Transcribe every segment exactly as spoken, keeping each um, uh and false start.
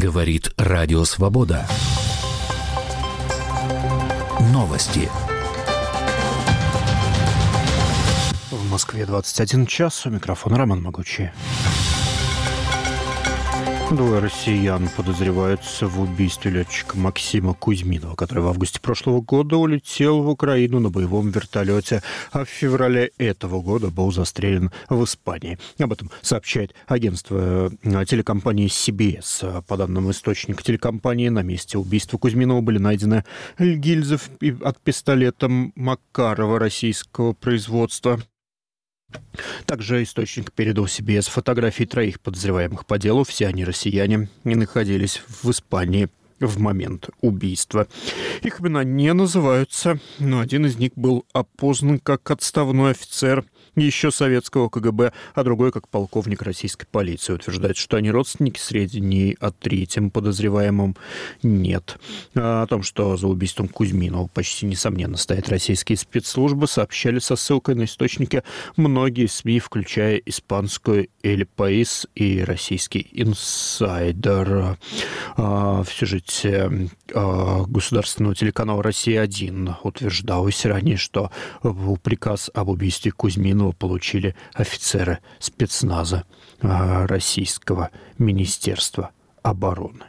Говорит Радио Свобода. Новости. В Москве двадцать один час. У микрофона Роман Могучий. Двое россиян подозреваются в убийстве летчика Максима Кузьминова, который в августе прошлого года улетел в Украину на боевом вертолете, а в феврале этого года был застрелен в Испании. Об этом сообщает агентство телекомпании си би эс. По данным источника телекомпании, на месте убийства Кузьминова были найдены гильзы от пистолета Макарова российского производства. Также источник передал си би эс фотографии троих подозреваемых по делу. Все они россияне и находились в Испании в момент убийства. Их имена не называются, но один из них был опознан как отставной офицер еще советского ка гэ бэ, а другой как полковник российской полиции. Утверждает, что они родственники, сведений о третьем подозреваемом нет. А о том, что за убийством Кузьминова почти несомненно стоят российские спецслужбы, сообщали со ссылкой на источники многие СМИ, включая испанскую «Эль Паис» и российский «Инсайдер». В сюжете государственного телеканала «Россия один» утверждалось ранее, что приказ об убийстве Кузьминова получили офицеры спецназа Российского Министерства обороны.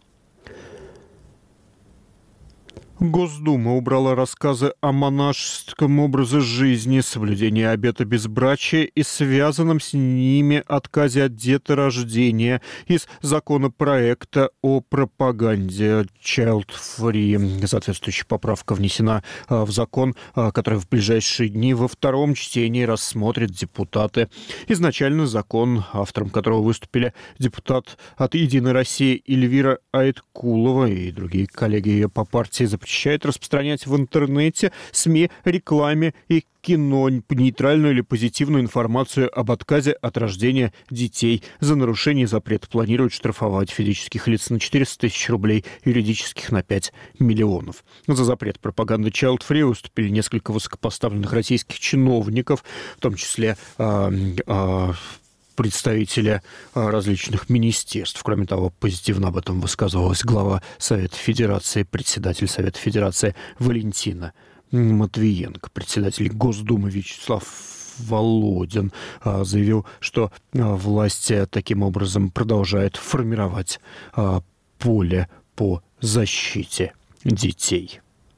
Госдума убрала рассказы о монашеском образе жизни, соблюдении обета безбрачия и связанном с ними отказе от деторождения из законопроекта о пропаганде Child Free. Соответствующая поправка внесена в закон, который в ближайшие дни во втором чтении рассмотрят депутаты. Изначально закон, автором которого выступили депутат от «Единой России» Эльвира Айткулова и другие коллеги ее по партии, запрещает распространять в интернете, СМИ, рекламе и кино нейтральную или позитивную информацию об отказе от рождения детей. За нарушение запрета планируют штрафовать физических лиц на четыреста тысяч рублей, юридических на пять миллионов. За запрет пропаганды Child Free выступили несколько высокопоставленных российских чиновников, в том числе э, э, представители различных министерств. Кроме того, позитивно об этом высказывалась глава Совета Федерации, председатель Совета Федерации Валентина Матвиенко. Председатель Госдумы Вячеслав Володин заявил, что власти таким образом продолжают формировать поле по защите детей.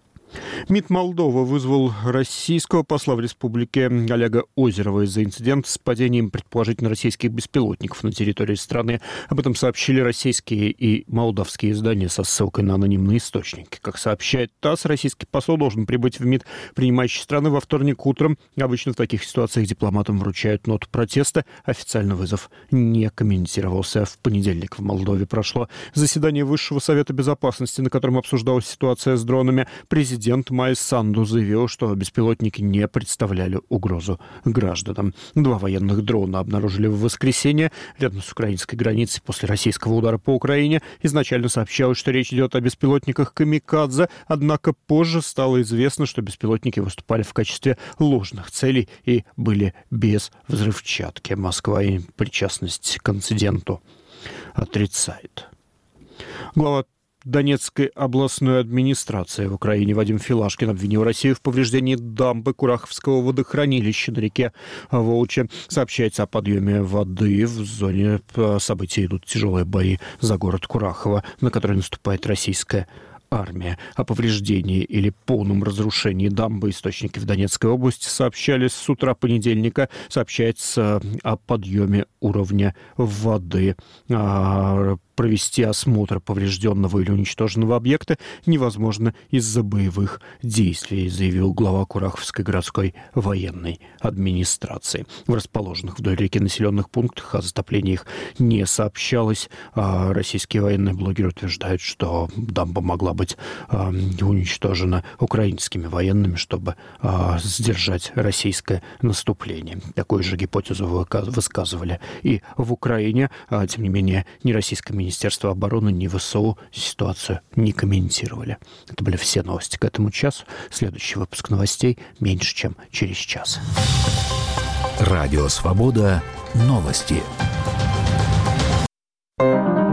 МИД Молдовы вызвал российского посла в республике Олега Озерова из-за инцидента с падением предположительно российских беспилотников на территории страны. Об этом сообщили российские и молдавские издания со ссылкой на анонимные источники. Как сообщает ТАСС, российский посол должен прибыть в МИД принимающей страны во вторник утром. Обычно в таких ситуациях дипломатам вручают ноту протеста. Официально вызов не комментировался. В понедельник в Молдове прошло заседание Высшего совета безопасности, на котором обсуждалась ситуация с дронами. Президент Президент Майя Санду заявил, что беспилотники не представляли угрозу гражданам. Два военных дрона обнаружили в воскресенье рядом с украинской границей после российского удара по Украине. Изначально сообщалось, что речь идет о беспилотниках «Камикадзе», однако позже стало известно, что беспилотники выступали в качестве ложных целей и были без взрывчатки. Москва и причастность к инциденту отрицает. Глава Донецкой областной администрации в Украине Вадим Филашкин обвинил Россию в повреждении дамбы Кураховского водохранилища на реке Волча. Сообщается о подъеме воды. В зоне событий идут тяжелые бои за город Курахово, на который наступает российская армия. О повреждении или полном разрушении дамбы источники в Донецкой области сообщали с утра понедельника. Сообщается о подъеме уровня воды. Провести осмотр поврежденного или уничтоженного объекта невозможно из-за боевых действий, заявил глава Кураховской городской военной администрации. В расположенных вдоль реки населенных пунктах о затоплении их не сообщалось. А российские военные блогеры утверждают, что дамба могла быть а, уничтожена украинскими военными, чтобы а, сдержать российское наступление. Такую же гипотезу высказывали и в Украине. А, тем не менее, ни российское Министерство обороны, ни вэ эс у ситуацию не комментировали. Это были все новости к этому часу. Следующий выпуск новостей меньше, чем через час. Радио Свобода. Новости.